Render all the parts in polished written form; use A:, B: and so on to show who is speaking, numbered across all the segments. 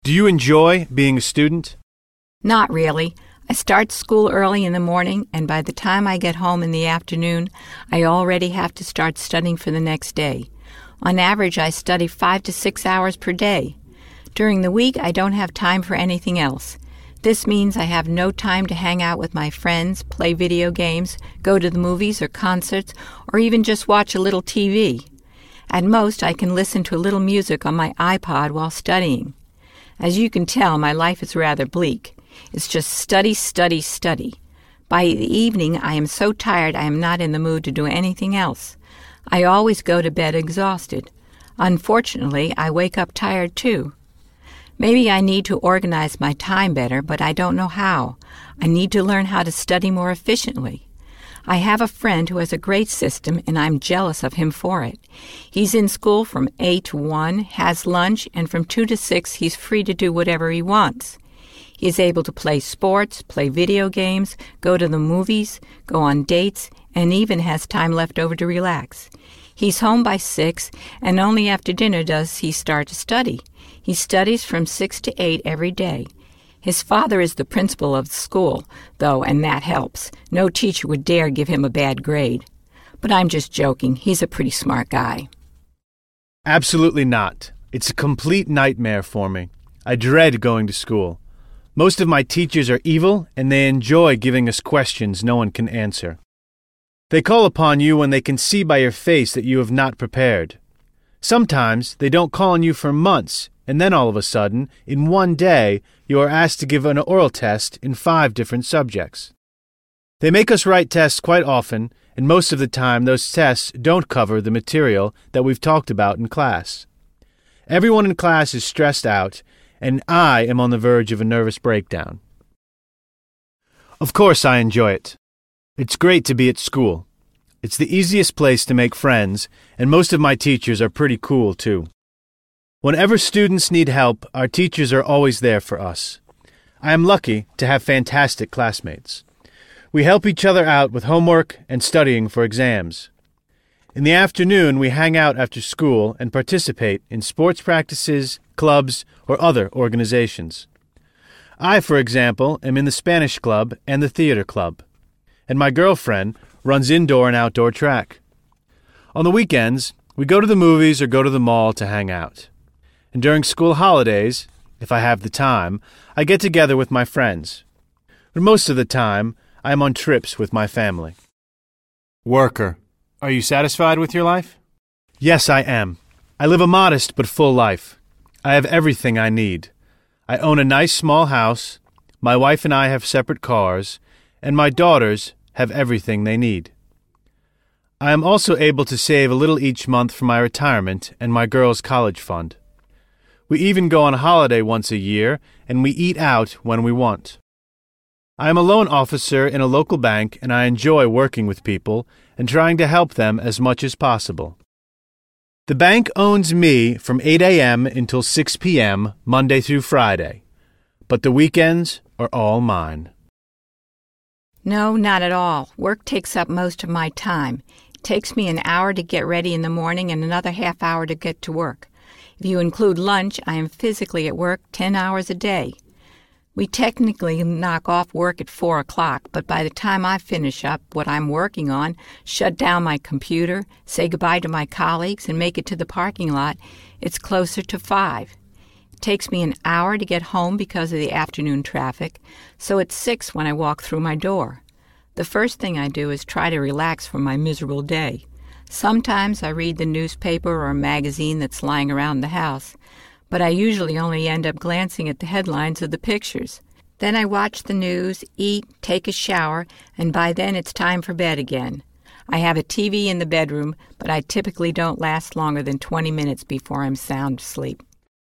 A: Do you enjoy being a student?
B: Not really. I start school early in the morning, and by the time I get home in the afternoon, I already have to start studying for the next day. On average, I study 5 to 6 hours per day. During the week, I don't have time for anything else. This means I have no time to hang out with my friends, play video games, go to the movies or concerts, or even just watch a little TV. At most, I can listen to a little music on my iPod while studying. As you can tell, my life is rather bleak. It's just study, study, study. By the evening, I am so tired I am not in the mood to do anything else. I always go to bed exhausted. Unfortunately, I wake up tired too. Maybe I need to organize my time better, but I don't know how. I need to learn how to study more efficiently. I have a friend who has a great system, and I'm jealous of him for it. He's in school from 8 to 1, has lunch, and from 2 to 6 he's free to do whatever he wants. He is able to play sports, play video games, go to the movies, go on dates, and even has time left over to relax. He's home by 6, and only after dinner does he start to study. He studies from 6 to 8 every day. His father is the principal of the school, though, and that helps. No teacher would dare give him a bad grade. But I'm just joking. He's a pretty smart guy.
A: Absolutely not. It's a complete nightmare for me. I dread going to school. Most of my teachers are evil, and they enjoy giving us questions no one can answer. They call upon you when they can see by your face that you have not prepared. Sometimes they don't call on you for months, and then all of a sudden, in one day, you are asked to give an oral test in 5 different subjects. They make us write tests quite often, and most of the time those tests don't cover the material that we've talked about in class. Everyone in class is stressed out, and I am on the verge of a nervous breakdown. Of course I enjoy it. It's great to be at school. It's the easiest place to make friends, and most of my teachers are pretty cool, too. Whenever students need help, our teachers are always there for us. I am lucky to have fantastic classmates. We help each other out with homework and studying for exams. In the afternoon, we hang out after school and participate in sports practices, clubs, or other organizations. I, for example, am in the Spanish club and the theater club, and my girlfriend runs indoor and outdoor track. On the weekends, we go to the movies or go to the mall to hang out. And during school holidays, if I have the time, I get together with my friends. But most of the time, I am on trips with my family. Worker, are you satisfied with your life? Yes, I am. I live a modest but full life. I have everything I need. I own a nice small house, my wife and I have separate cars, and my daughters have everything they need. I am also able to save a little each month for my retirement and my girls' college fund. We even go on holiday once a year, and we eat out when we want. I am a loan officer in a local bank, and I enjoy working with people and trying to help them as much as possible. The bank owns me from 8 a.m. until 6 p.m. Monday through Friday, but the weekends are all mine.
B: No, not at all. Work takes up most of my time. It takes me an hour to get ready in the morning and another half hour to get to work. If you include lunch, I am physically at work 10 hours a day. We technically knock off work at 4 o'clock, but by the time I finish up what I'm working on, shut down my computer, say goodbye to my colleagues, and make it to the parking lot, it's closer to 5. It takes me an hour to get home because of the afternoon traffic, so it's 6 when I walk through my door. The first thing I do is try to relax from my miserable day. Sometimes I read the newspaper or a magazine that's lying around the house, but I usually only end up glancing at the headlines of the pictures. Then I watch the news, eat, take a shower, and by then it's time for bed again. I have a TV in the bedroom, but I typically don't last longer than 20 minutes before I'm sound asleep.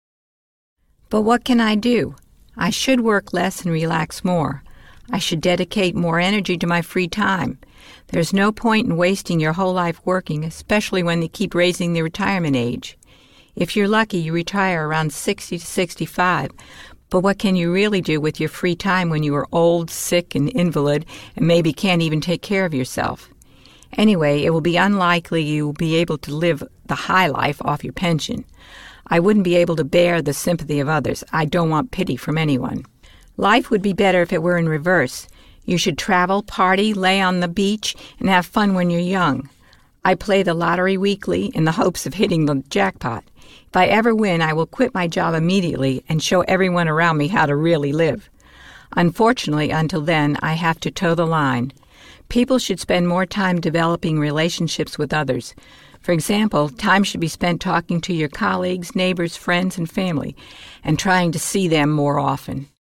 B: But what can I do? I should work less and relax more. I should dedicate more energy to my free time. There's no point in wasting your whole life working, especially when they keep raising the retirement age. If you're lucky, you retire around 60 to 65, but what can you really do with your free time when you are old, sick, and invalid, and maybe can't even take care of yourself? Anyway, it will be unlikely you will be able to live the high life off your pension. I wouldn't be able to bear the sympathy of others. I don't want pity from anyone. Life would be better if it were in reverse. You should travel, party, lay on the beach, and have fun when you're young. I play the lottery weekly in the hopes of hitting the jackpot. If I ever win, I will quit my job immediately and show everyone around me how to really live. Unfortunately, until then, I have to toe the line. People should spend more time developing relationships with others. For example, time should be spent talking to your colleagues, neighbors, friends, and family, and trying to see them more often.